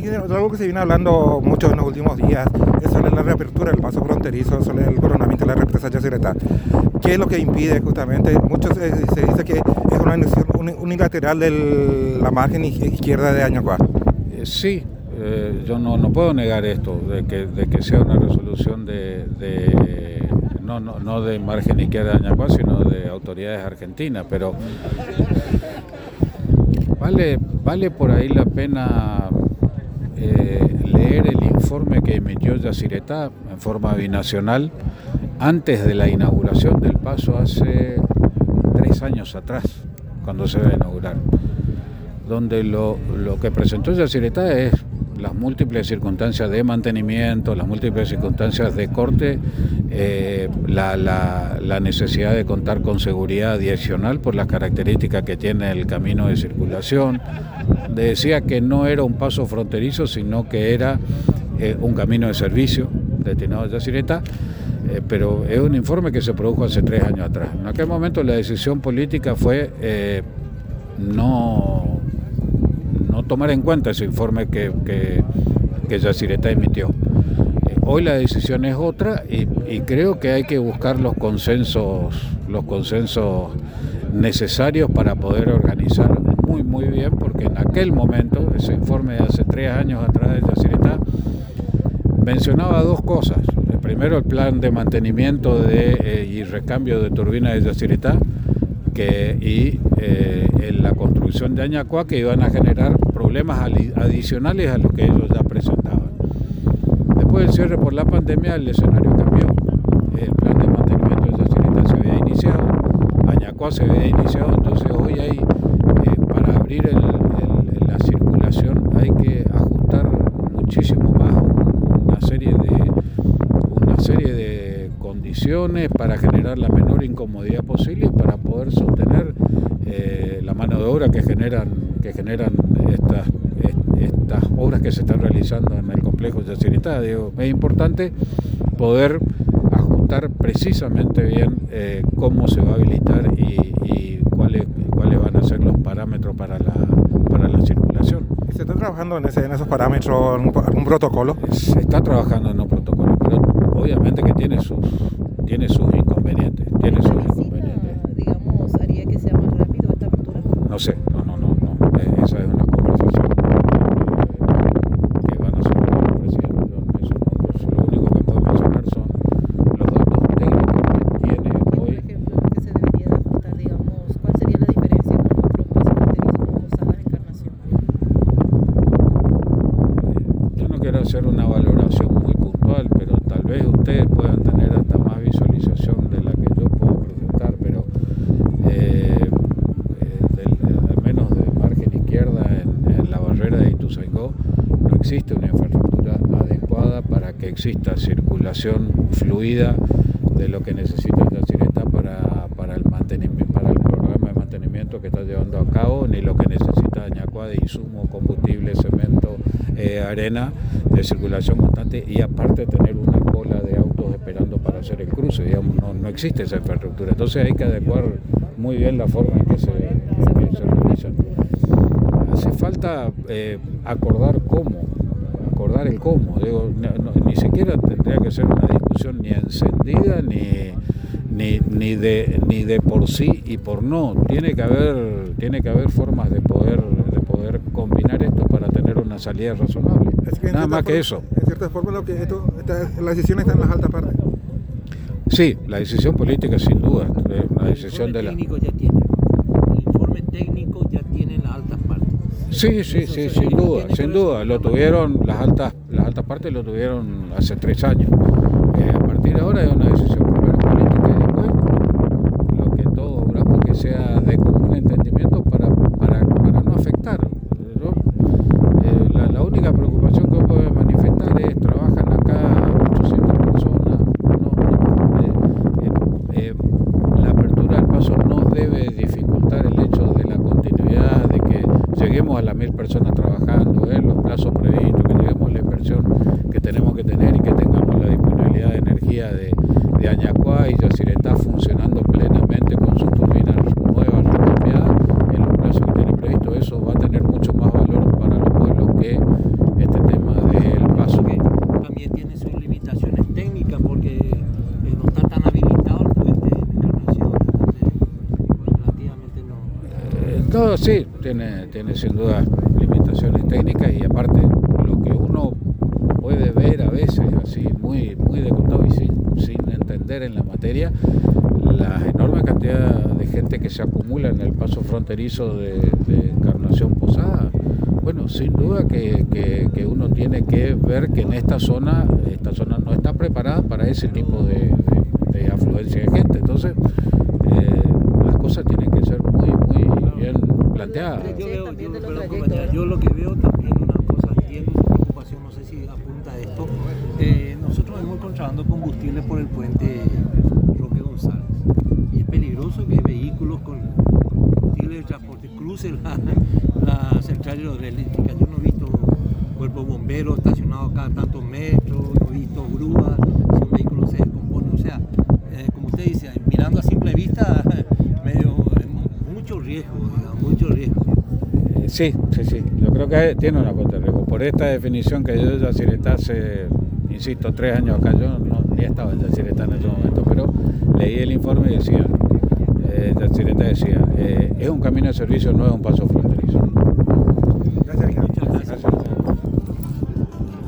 Y algo que se viene hablando mucho en los últimos días es sobre la reapertura del paso fronterizo, sobre el coronamiento de la represa Yacyretá. ¿Qué es lo que impide justamente? Muchos se dice que es una decisión unilateral de la margen izquierda de Añacuá. Sí, yo no puedo negar esto, de que sea una resolución no de margen izquierda de Añacuá, sino de autoridades argentinas, pero vale por ahí la pena leer el informe que emitió Yacyretá en forma binacional antes de la inauguración del paso hace 3 años atrás, cuando se va a inaugurar, donde lo que presentó Yacyretá es las múltiples circunstancias de mantenimiento, las múltiples circunstancias de corte, la necesidad de contar con seguridad adicional por las características que tiene el camino de circulación. Decía que no era un paso fronterizo, sino que era un camino de servicio destinado a Yacyretá, pero es un informe que se produjo hace 3 años atrás. En aquel momento la decisión política fue no tomar en cuenta ese informe que Yacyretá emitió. Hoy la decisión es otra y creo que hay que buscar los consensos necesarios para poder organizar muy bien, porque en aquel momento, ese informe de hace 3 años atrás de Yacyretá, mencionaba 2 cosas. Primero, el plan de mantenimiento y recambio de turbinas de Yacyretá, y la construcción de Añacuá, que iban a generar problemas adicionales a lo que ellos ya presentaban. Después del cierre por la pandemia, el escenario cambió. El plan de mantenimiento de Yacyretá se había iniciado, Añacuá se había iniciado, entonces hoy para abrir la circulación hay que ajustar muchísimo más una serie de condiciones para generar la menor incomodidad posible y para poder sostener la mano de obra que generan estas obras que se están realizando en el complejo de Yacyretá. Es importante poder ajustar precisamente bien cómo se va a habilitar y cuáles van a ser los parámetros para la circulación. ¿Se está trabajando en esos parámetros, algún protocolo? Se está trabajando en un protocolo, pero obviamente que tiene sus inconvenientes. Digamos, haría que sea más rápido esta apertura. No sé, no. Esa es una conversación que van a hacer con el presidente. Lo único que puedo mencionar son los datos técnicos que tiene hoy. Por ejemplo, que se debería de ajustar, digamos, ¿cuál sería la diferencia con otros pasos fronterizos como Posadas Encarnación? Yo no quiero hacer una valoración muy puntual, pero tal vez ustedes puedan tener hasta más visualización de la que yo puedo presentar, pero al menos de margen izquierda en la barrera de Ituzaingó no existe una infraestructura adecuada para que exista circulación fluida de lo que necesita Yacyretá para el programa de mantenimiento que está llevando a cabo, ni lo que necesita Añacuá de insumo, combustible, cemento, arena de circulación constante, y aparte tener una cola de autos esperando para hacer el cruce. Digamos, no existe esa infraestructura. Entonces hay que adecuar muy bien la forma en que se realizan. Hace falta acordar el cómo. Ni siquiera tendría que ser una discusión ni encendida ni de por sí y por no. Tiene que haber formas de poder combinar esto para tener una salida razonable. Nada más que eso. En cierta forma, la decisión está en las altas partes. Sí, la decisión política sin duda, una decisión de la... El informe técnico ya tiene las altas partes. Sí, sin duda, lo tuvieron, las altas partes lo tuvieron hace 3 años. A partir de ahora es una decisión primero política y después lo que todos logramos que sea de común entendimiento para no afectar. La única preocupación que puedo manifestar es: trabajan acá 800 personas, la apertura del paso no debe dificultar el hecho de la continuidad, de que lleguemos a las 1000 personas trabajando en los plazos previstos, que lleguemos a la inversión que tenemos que tener y que tengamos la disponibilidad de energía de añadir Pero sí, tiene sin duda limitaciones técnicas y aparte lo que uno puede ver a veces así muy de contado y sin entender en la materia, la enorme cantidad de gente que se acumula en el paso fronterizo de Encarnación Posada. Bueno, sin duda que uno tiene que ver que en esta zona no está preparada para ese tipo de afluencia de gente. Entonces, las cosas tienen que ser muy bien planteadas. Yo lo que veo también, una cosa, entiendo su preocupación, no sé si apunta a esto. Nosotros vemos contrabando combustible por el puente Roque González. Y es peligroso que vehículos con combustible de transporte crucen la central hidroeléctrica. Yo no he visto cuerpos bomberos estacionados cada tantos metros, no he visto grúas, si un vehículo se descompone. O sea, como usted dice, mirando a simple vista, mucho riesgo, digamos, mucho riesgo. Sí. Yo creo que tiene una cuota de riesgo. Por esta definición que yo de Yacyretá hace, insisto, 3 años acá, yo ni estaba en Yacyretá en ese momento, pero leí el informe y decía, Yacyretá decía, es un camino de servicio, no es un paso fronterizo.